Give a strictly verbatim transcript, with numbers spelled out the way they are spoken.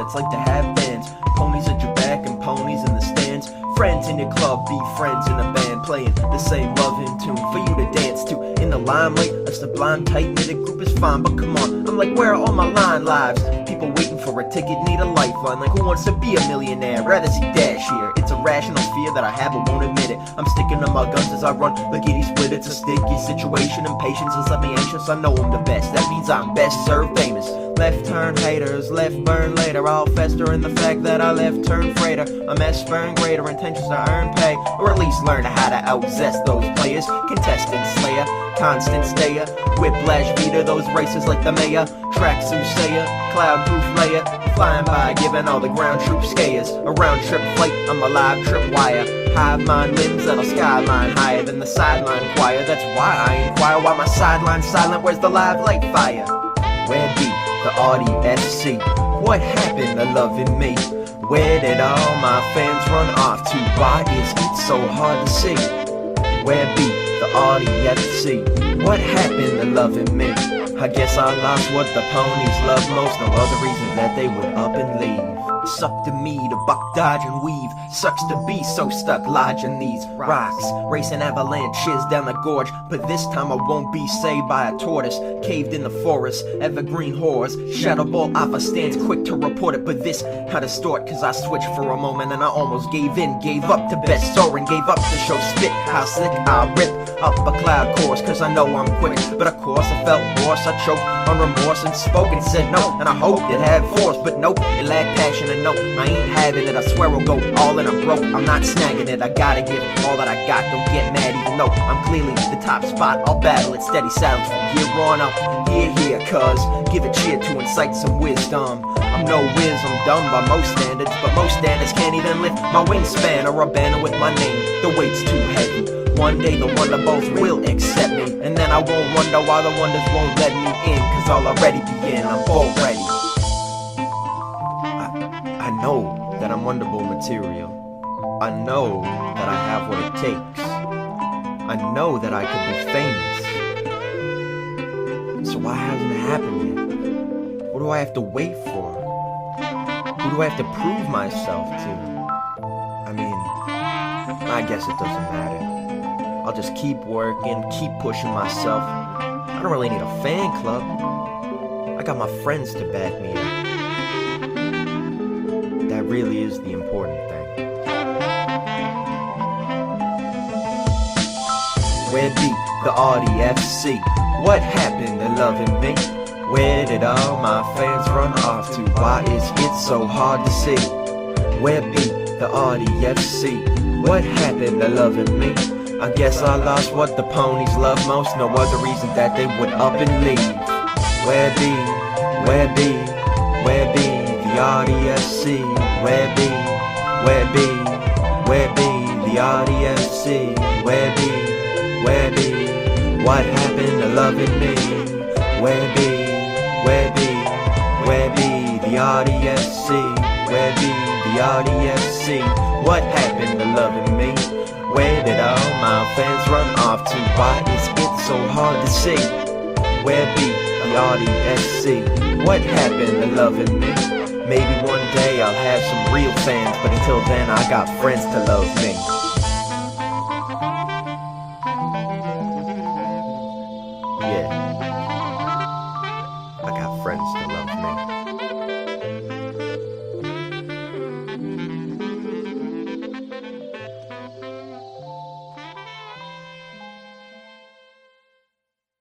it's like to have bands. Ponies at your back and ponies in the stands. Friends in your club, be friends in a band, playing the same loving tune for you to dance to. In the limelight, a sublime tight-knitted group is fine, but come on, I'm like, where are all my line lives? People waiting for a ticket, need a lifeline. Like, who wants to be a millionaire? Rather see Dash here. It's a rational fear that I have, but won't admit it. I'm sticking to my guns as I run. Lickety split, it's a sticky situation. Impatience has left me anxious. I know I'm the best. That means I'm best served famous. Left turn haters, left burn later. I'll fester in the fact that I left turn freighter. I'm S-burn greater, intentions to earn pay, or at least learn how to out-zest those players. Contestant slayer, constant stayer. Whiplash beater, those races like the mayor. Tracksuit sayer, cloud-proof layer. Flying by, giving all the ground troop scayers. A round-trip flight, I'm a live trip wire. Hive mind limbs that'll skyline higher than the sideline choir. That's why I inquire why my sideline's silent. Where's the live light fire? Where be the R D F C? What happened to loving me? Where did all my fans run off to? Why is it so hard to see? Where be the R D F C? What happened to loving me? I guess I lost what the ponies love most. No other reason that they would up and leave. Suck to me to buck, dodge, and weave. Sucks to be so stuck lodging these rocks. Racing avalanches down the gorge. But this time I won't be saved by a tortoise. Caved in the forest, evergreen whores. Shadow ball alpha stands quick to report it. But this had to distort, cause I switched for a moment and I almost gave in. Gave up to best soaring, gave up to show spit. How slick I rip up a cloud course, cause I know I'm quick. But of course I felt hoarse, I choked on remorse and spoke and said no. And I hoped it had force, but nope, it lacked passion. And no, I ain't having it, I swear I'll go all in, I'm broke, I'm not snagging it. I gotta give all that I got, don't get mad even though I'm clearly the top spot. I'll battle it, steady silence from here on up. Here, here, cuz, give a cheer to incite some wisdom. I'm no whiz, I'm dumb by most standards, but most standards can't even lift my wingspan or a banner with my name. The weight's too heavy. One day the wonder both will accept me, and then I won't wonder why the wonders won't let me in, cause I'll already be in, I'm already. I, I know that I'm wonderful material. I know that I have what it takes. I know that I could be famous. So why hasn't it happened yet? What do I have to wait for? Who do I have to prove myself to? I mean, I guess it doesn't matter. I'll just keep working, keep pushing myself. I don't really need a fan club. I got my friends to back me up. That really is the important thing. Where be the R D F C? What happened to loving me? Where did all my fans run off to? Why is it so hard to see? Where be the R D F C? What happened to loving me? I guess I lost what the ponies love most. No other reason that they would up and leave. Where be, where be, where be the R D F C? Where be, where be, where be the R D F C? Where be, where be, what happened to loving me? Where be, where be, where be the R D F C? Where be the R D F C? What happened to loving me? Where did all my fans run off to? Why is it so hard to see? Where be the R D F C? What happened to loving me? Maybe one day I'll have some real fans, but until then I got friends to love me. Yeah.